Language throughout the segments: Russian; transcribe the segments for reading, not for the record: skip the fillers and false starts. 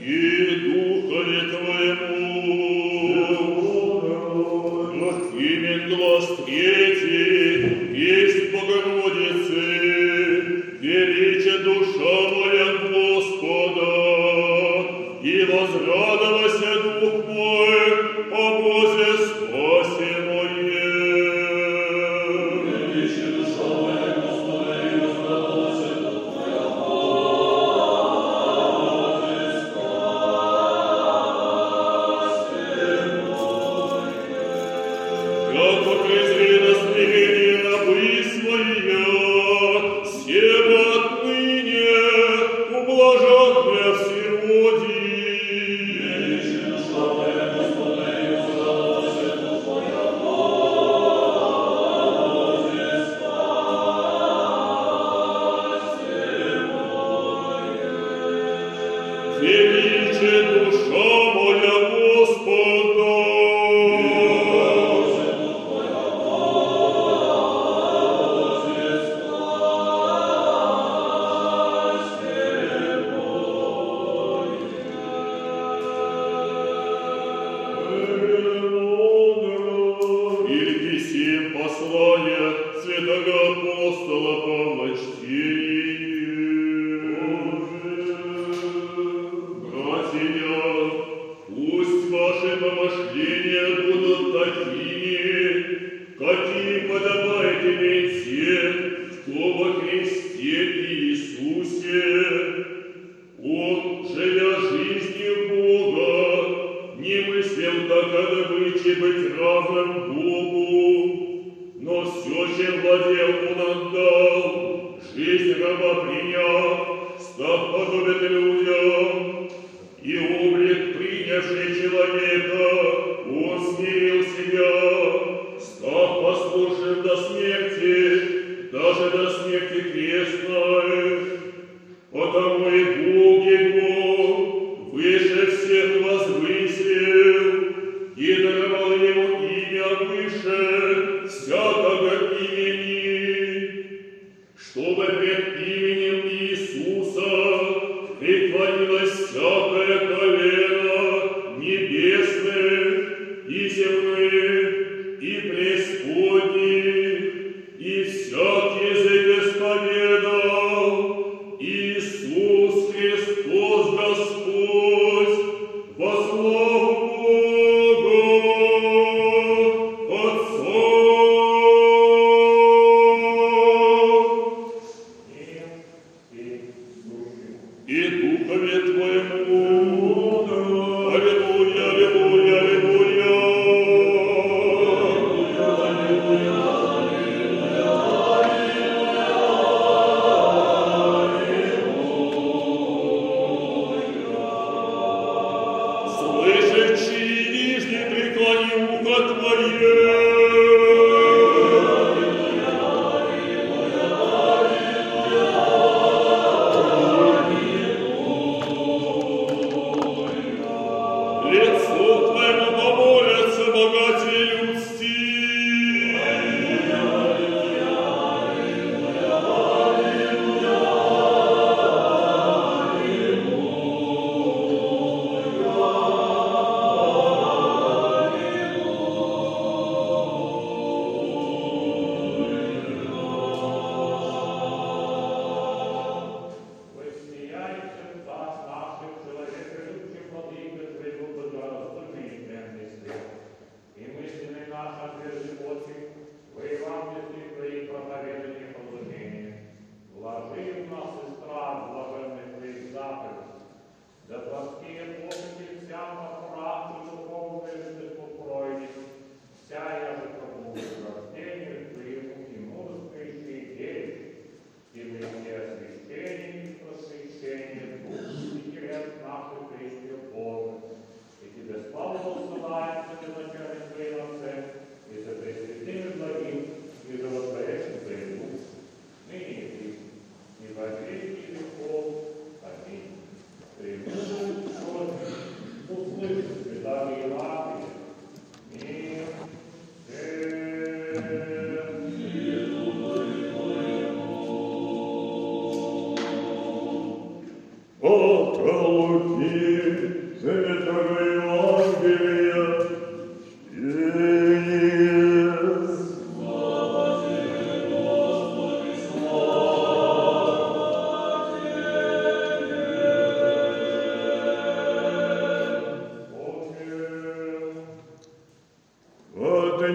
и Духове Твоему. Имен глаз третий есть Богородицы, велича душа моя Господа, и возрадовался дух мой о Бозе спасе мое. Велича душа моя Господа, и возрадовался дух мой о Бозе спасе мое. Яко презри на смирение рабы своя, сего отныне ублажат мя всероди. Велича душа моя Господа, и возрадовался дух мой о Бозе спасе мое. Величе душа моя Господа. Или писем послания святого апостола Павла чтение. Братья, пусть ваши помышления будут такими, какие подобает иметь всем, кто во Христе Иисусе. Он, живя жизнью Бога, не мыслил так добычи быть равным Богу, но все, чем владел, он отдал, жизнь раба приняв, став подобен людям, и облик принявший человека, он смирил себя, став послушным до смерти, даже до смерти крестной. Потому и Бог его выше всех возвысил и даровал ему имя выше всякого имени, чтобы пред именем Иисуса преклонилось всякое колено небесных и земных и преисподних, и всякий язык исповедал: Иисус Христос Господь, во славу Бога Отца. И Духове Твоему.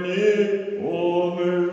они оны.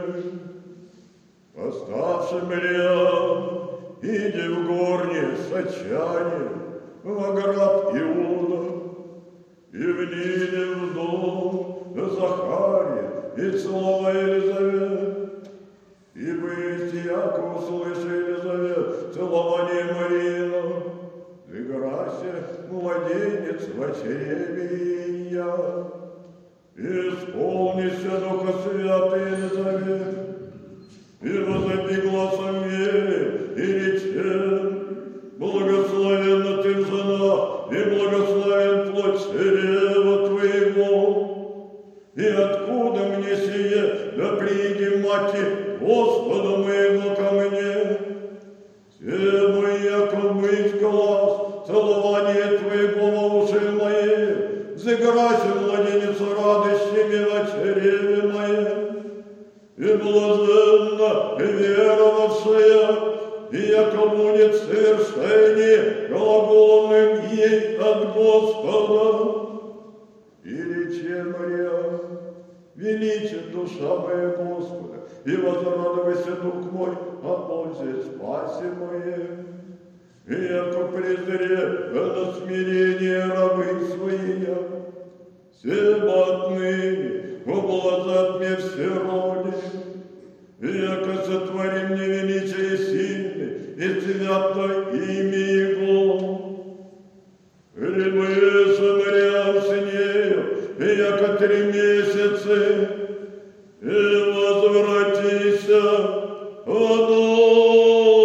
Оставши Мириам, иди в горние сочане, в оград Иуда, и вниде в дом Захария и слова Елизавет. И вы, яко услыши Елизавет, целование Марина, играйся, младенец во чреве я. Исполнися Духа Святый, Елизавет, и возопи гласом вере, и рече: благословенна ты жена, и благословен плод чрева твоего. И откуда мне сие, да приди, мати Господа моего ко мне? Все мой, яко быть глаз, целование твоего во уши мои, загорайся, младенец, радостями во чреве моем. И блаженна веровавшая, и яко будет совершение глаголом ей от Господа. И рече Мария: величит душа моя Господа, и возрадуйся дух мой о пользе спасе моей. И яко презре на смирение рабы свои, все отныне ублажат мне все роды. И яко сотвори мне величие сильное, и свято имя Его. И мы Самарям с нею, и яко 3 месяца, и возвратися в дом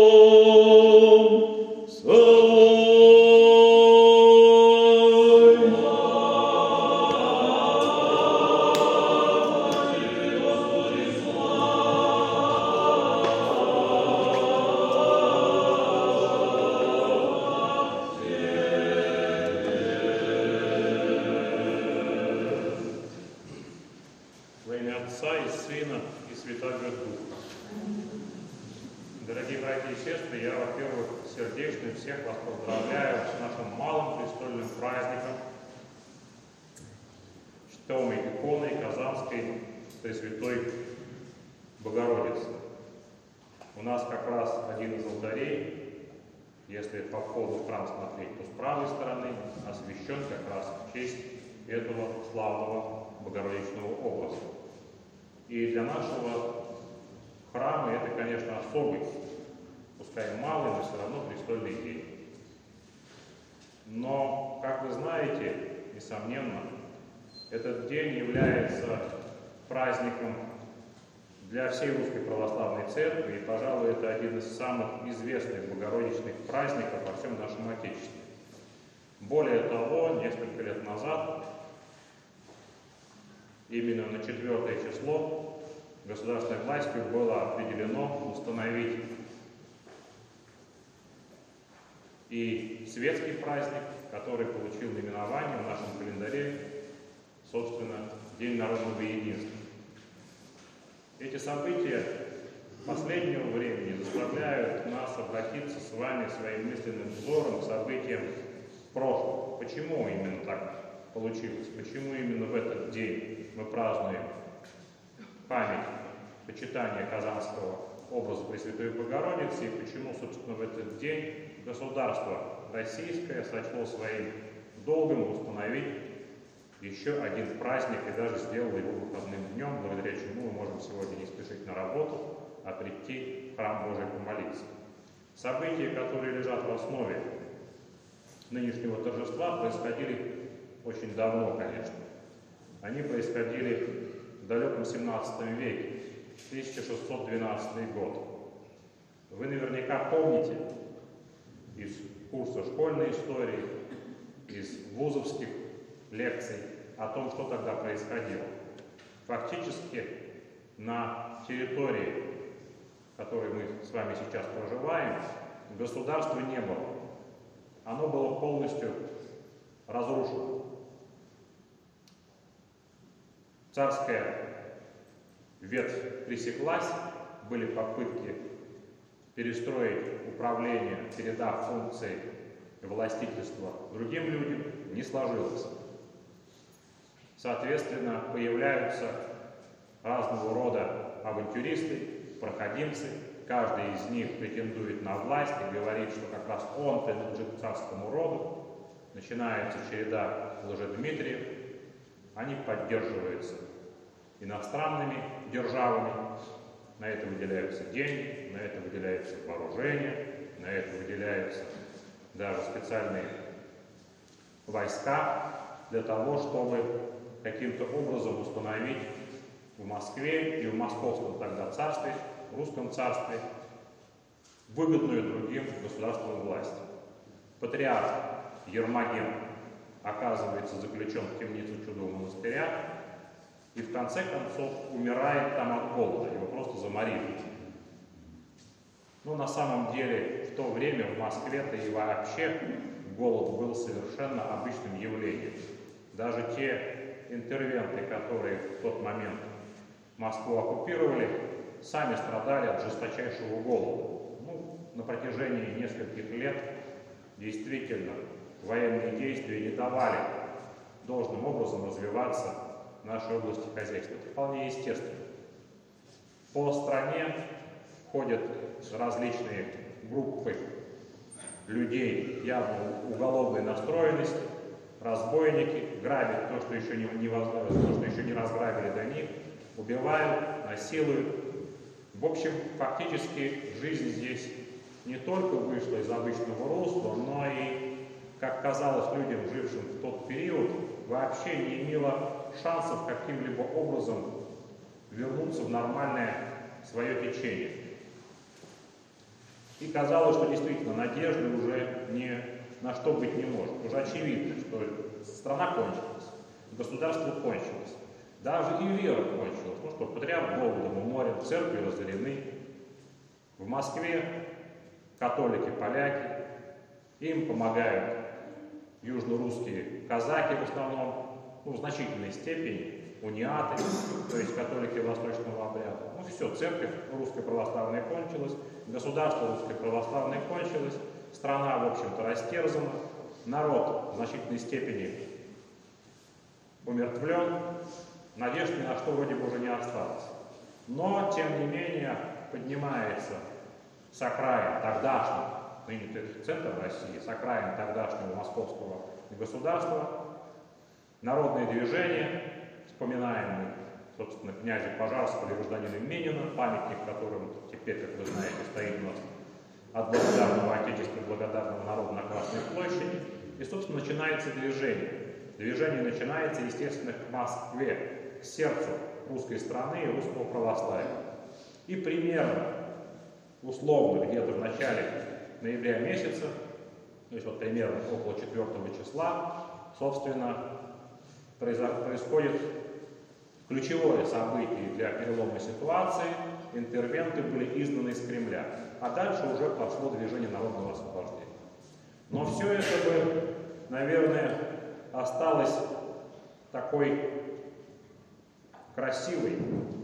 свой. Во имя Отца и Сына и Святого Духа. Дорогие братья и сестры, я, во-первых, сердечно всех вас поздравляю с нашим малым престольным праздником, чтомой иконой Казанской Пресвятой Богородицы. У нас как раз один из алтарей, если по входу в храм смотреть, то с правой стороны освящен как раз в честь этого славного Богородичного образа. И для нашего храма это, конечно, особый, пускай малый, но все равно престольный день. Но, как вы знаете, несомненно, этот день является праздником для всей Русской Православной Церкви, и, пожалуй, это один из самых известных богородичных праздников во всем нашем Отечестве. Более того, несколько лет назад, именно на 4 число, государственной властью было определено установить и светский праздник, который получил наименование в нашем календаре, собственно, День народного единства. Эти события последнего времени заставляют нас обратиться с вами своим мысленным взором к событиям прошлого. Почему именно так получилось? Почему именно в этот день мы празднуем память почитания казанского образа Пресвятой Богородицы, и почему, собственно, в этот день государство российское сочло своим долгом установить еще один праздник и даже сделало его выходным днем, благодаря чему мы можем сегодня не спешить на работу, а прийти в храм Божий помолиться. События, которые лежат в основе нынешнего торжества, происходили очень давно, конечно. Они происходили в далеком 17 веке, 1612 год. Вы наверняка помните из курса школьной истории, из вузовских лекций о том, что тогда происходило. Фактически на территории, в которой мы с вами сейчас проживаем, государства не было. Оно было полностью разрушено. Царская ветвь пресеклась, были попытки перестроить управление, передав функции властительства другим людям, не сложилось. Соответственно, появляются разного рода авантюристы, проходимцы. Каждый из них претендует на власть и говорит, что как раз он принадлежит к царскому роду. Начинается череда лжедмитриев. Они поддерживаются иностранными державами. На это выделяются деньги, на это выделяется вооружение, на это выделяются даже специальные войска для того, чтобы каким-то образом установить в Москве и в московском тогда царстве, в русском царстве, выгодную другим государствам власть. Патриарх Ермоген оказывается заключен в темницу Чудового монастыря и в конце концов умирает там от голода, его просто заморили. Но на самом деле в то время в Москве-то и вообще голод был совершенно обычным явлением. Даже те интервенты, которые в тот момент Москву оккупировали, сами страдали от жесточайшего голода. На протяжении нескольких лет действительно военные действия не давали должным образом развиваться нашей области хозяйства. Это вполне естественно. По стране ходят различные группы людей явно уголовной настроенности, разбойники, грабят то, что еще не разграбили до них, убивают, насилуют. В общем, фактически жизнь здесь не только вышла из обычного русла, но и, как казалось людям, жившим в тот период, вообще не имела шансов каким-либо образом вернуться в нормальное свое течение. И казалось, что действительно надежды уже ни на что быть не может. Уже очевидно, что страна кончилась, государство кончилось, даже и вера кончилась. Ну что, патриарх голодом уморен, церкви разорены. В Москве католики, поляки, им помогают южно-русские казаки в основном, в значительной степени, униаты, то есть католики восточного обряда. Все, церковь русская православная кончилась, государство русское православное кончилось, страна, в общем-то, растерзана, народ в значительной степени умертвлен, надежд ни на что вроде бы уже не осталось. Но, тем не менее, поднимается с окраин тогдашнего, ныне это центр России, с окраин тогдашнего московского государства, народное движение, вспоминаемый, собственно, князя Пожарского и гражданина Минина, памятник которым теперь, как вы знаете, стоит у нас от благодарного Отечества, благодарного народа на Красной площади. И, собственно, начинается движение. Движение начинается, естественно, к Москве, к сердцу русской страны и русского православия. И примерно, условно, где-то в начале ноября месяца, то есть вот примерно около 4 числа, собственно, происходит ключевое событие для перелома ситуации. Интервенты были изгнаны из Кремля, а дальше уже пошло движение народного освобождения. Но все это бы, наверное, осталось такой красивой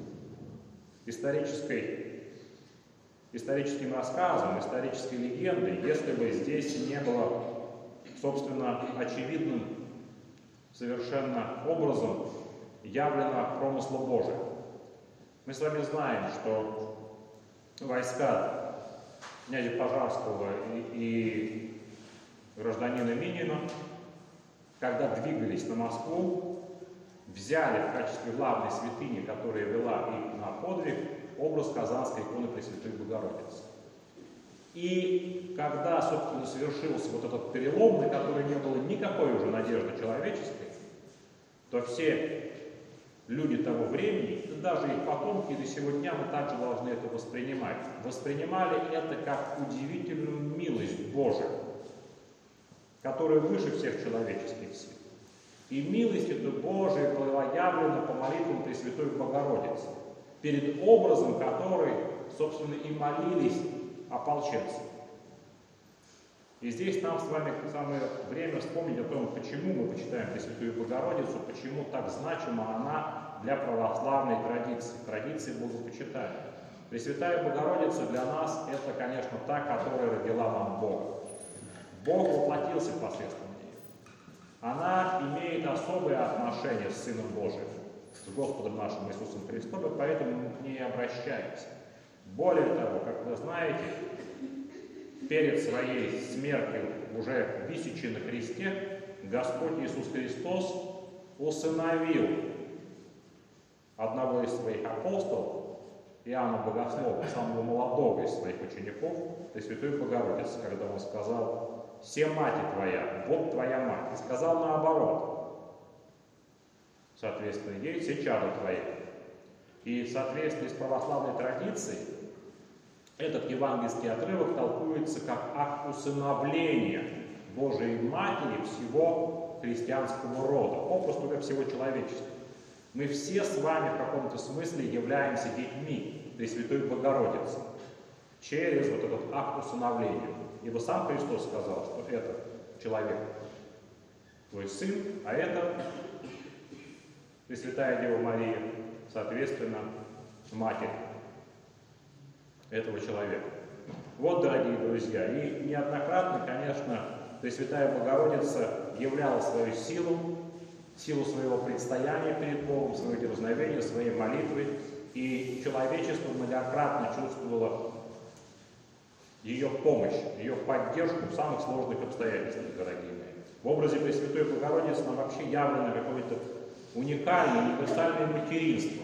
историческим рассказом, исторической легендой, если бы здесь не было, собственно, очевидным совершенно образом явлено промысла Божия. Мы с вами знаем, что войска князя Пожарского и гражданина Минина, когда двигались на Москву, взяли в качестве главной святыни, которая вела их на подвиг, образ Казанской иконы Пресвятой Богородицы. И когда, собственно, совершился вот этот перелом, на который не было никакой уже надежды человеческой, то все люди того времени, да даже их потомки до сего дня, мы также должны это воспринимать. Воспринимали это как удивительную милость Божию, которая выше всех человеческих сил. И милость эта Божия была явлена по молитвам Пресвятой Богородицы, перед образом которой, собственно, и молились ополченцы. И здесь нам с вами самое время вспомнить о том, почему мы почитаем Пресвятую Богородицу, почему так значима она для православной традиции богопочитания. Пресвятая Богородица для нас это, конечно, та, которая родила нам Бога. Бог воплотился посредством нее. Она имеет особое отношение с Сыном Божиим. с Господом нашим Иисусом Христом, и поэтому мы к ней обращаемся. Более того, как вы знаете, перед своей смертью, уже висячи на кресте, Господь Иисус Христос усыновил одного из своих апостолов, Иоанна Богослова, самого молодого из своих учеников, Пресвятой Богородицы, когда он сказал: «Се мать твоя, вот твоя мать», и сказал наоборот, соответственно, ей «Се чадо твои». И в соответствии с православной традицией этот евангельский отрывок толкуется как акт усыновления Божией Матери всего христианского рода, попросту говоря, всего человечества. Мы все с вами в каком-то смысле являемся детьми Пресвятой Богородицы через вот этот акт усыновления. Ибо сам Христос сказал, что это человек, твой сын, а это Пресвятая Дева Мария, соответственно, Матерь этого человека. Вот, дорогие друзья, и неоднократно, конечно, Пресвятая Богородица являла свою силу своего предстояния перед Богом, своего дерзновения, своей молитвы, и человечество многократно чувствовало ее помощь, ее поддержку в самых сложных обстоятельствах, дорогие мои. В образе Пресвятой Богородицы нам вообще явлено какое-то уникальное, универсальное материнство,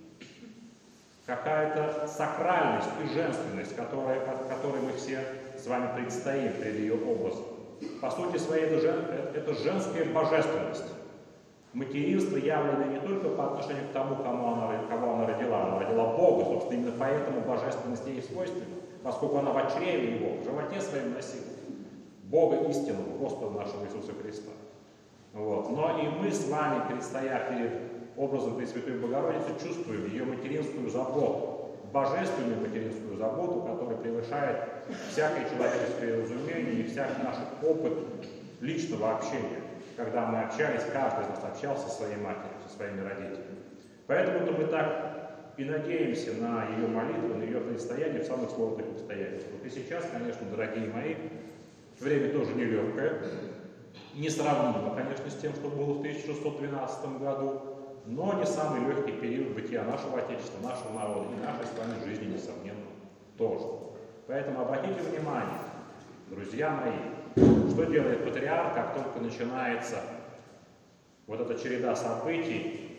какая-то сакральность и женственность, которой мы все с вами предстоим перед ее образом. По сути своей, это женская божественность. Материнство явлено не только по отношению к тому, кого она родила Бога, собственно, именно поэтому божественность ей свойственна, поскольку она в чреве Его, в животе своем носила Бога истинного, Господа нашего Иисуса Христа. Вот. Но и мы с вами, предстоя перед образом Пресвятой Богородицы, чувствуем ее материнскую заботу, божественную материнскую заботу, которая превышает всякое человеческое разумение и всякий наш опыт личного общения. Когда мы общались, каждый из нас общался со своей матерью, со своими родителями. Поэтому-то мы так и надеемся на ее молитву, на ее предстояние в самых сложных обстоятельствах. И сейчас, конечно, дорогие мои, время тоже нелегкое, несравнимо, конечно, с тем, что было в 1612 году, но не самый легкий период бытия нашего Отечества, нашего народа и нашей с вами жизни, несомненно, тоже. Поэтому обратите внимание, друзья мои, что делает патриарх, как только начинается вот эта череда событий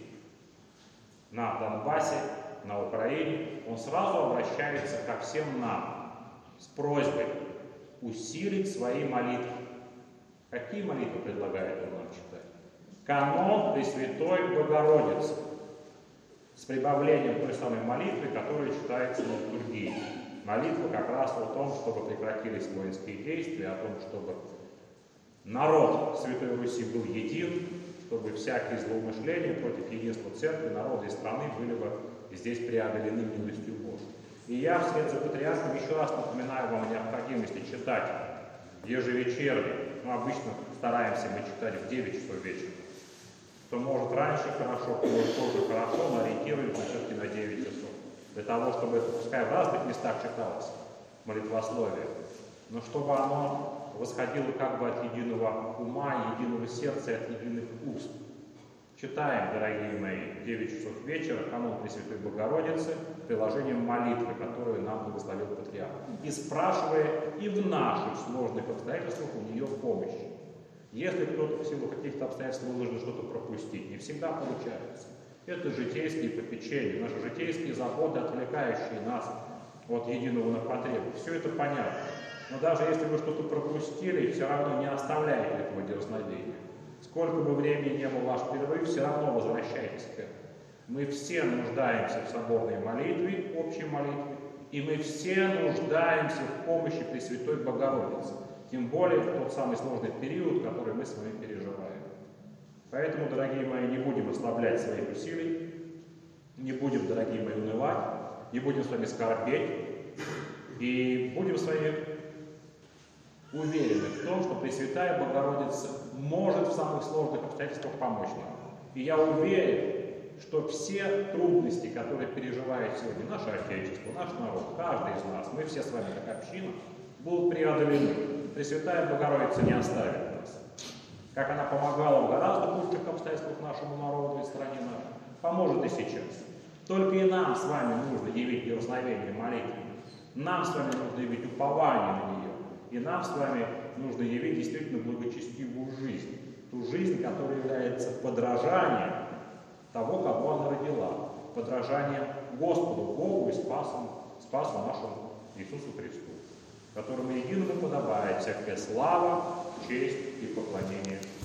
на Донбассе, на Украине, он сразу обращается ко всем нам с просьбой усилить свои молитвы. Какие молитвы предлагает он нам читать? Канон Пресвятой Богородицы с прибавлением той самой молитвы, которая читается на литургии. Молитва как раз о том, чтобы прекратились воинские действия, о том, чтобы народ Святой Руси был един, чтобы всякие злоумышления против единства церкви, народа и страны были бы здесь преодолены милостью Божией. И я вслед за патриархом еще раз напоминаю вам о необходимости читать ежевечерне. Мы обычно стараемся мы читать в 9 часов вечера. Кто может раньше хорошо, кто может тоже хорошо, но ориентируемся все-таки на 9 часов. Для того, чтобы это, пускай в разных местах читалось, молитвословие, но чтобы оно восходило как бы от единого ума, единого сердца, от единых уст. Читаем, дорогие мои, в 9 часов вечера канон Пресвятой Богородицы приложением молитвы, которую нам благословил патриарх, и спрашивая и в наших сложных обстоятельствах у нее помощи. Если кто-то в силу каких-то обстоятельств вынужден что-то пропустить, не всегда получается. Это житейские попечения, наши житейские заботы, отвлекающие нас от единого на потребу. Все это понятно. Но даже если вы что-то пропустили, все равно не оставляйте этого дерзновения. Сколько бы времени не было ваш перерыв, все равно возвращайтесь к этому. Мы все нуждаемся в соборной молитве, общей молитве, и мы все нуждаемся в помощи Пресвятой Богородицы. Тем более в тот самый сложный период, который мы с вами переживаем. Поэтому, дорогие мои, не будем ослаблять своих усилий, не будем, дорогие мои, унывать, не будем с вами скорбеть, и будем с вами уверены в том, что Пресвятая Богородица может в самых сложных обстоятельствах помочь нам. И я уверен, что все трудности, которые переживает сегодня наше Отечество, наш народ, каждый из нас, мы все с вами как община, будут преодолены. Пресвятая Богородица не оставит нас. Как она помогала в гораздо худших обстоятельствах нашему народу и стране нашей, поможет и сейчас. Только и нам с вами нужно явить дерзновение молитвы. Нам с вами нужно явить упование на нее. И нам с вами нужно явить действительно благочестивую жизнь. Ту жизнь, которая является подражанием того, кого она родила. Подражанием Господу, Богу и Спасу нашему Иисусу Христу, которому единому подобает всякая слава, честь и поклонение.